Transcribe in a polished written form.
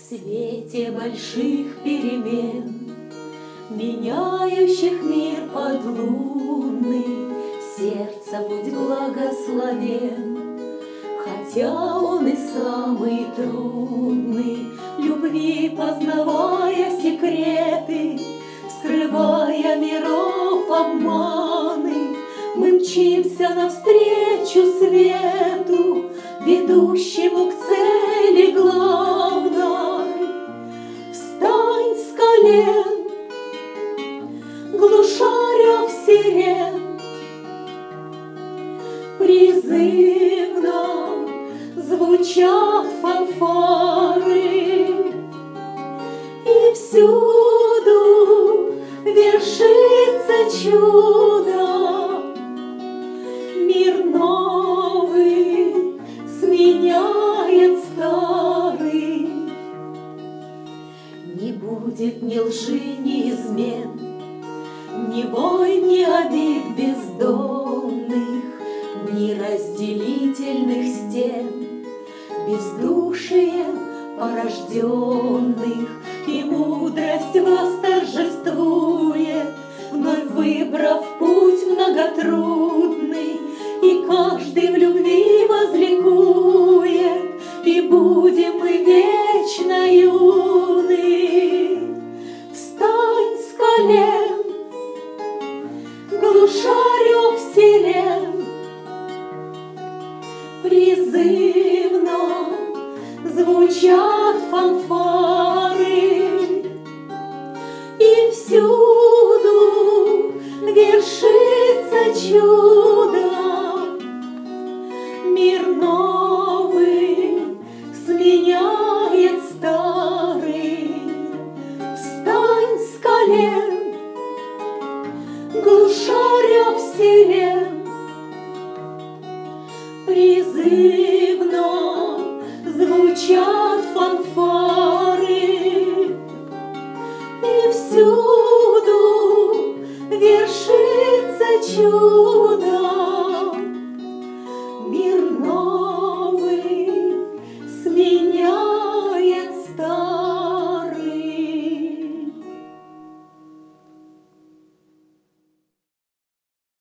свете больших перемен, меняющих мир подлунный, сердце будь благословен. Хотя он и самый трудный, любви познавая секреты, вскрывая миров обманы, мы мчимся навстречу свету, ведущему к цели главной. Встань с колен, глуша рев сирен, призывно звучат фанфары, и всюду вершится чудо. Мир новый сменяет старый. Не будет ни лжи, ни измен, ни войн, ни обид бездомных, ни разделительных стен, бездушием порожденных, и мудрость восторжествует, вновь выбрав путь многотрудный, и каждый в любви возликует, и будем мы вечно юны. Встань с колен, глуша рев сирен, призывно звучат фанфары, и всюду вершится чудо. Мир новый сменяет старый. Встань с колен, глуша рев сирен, призывно звучат фанфары, и всюду вершится чудо. Мир новый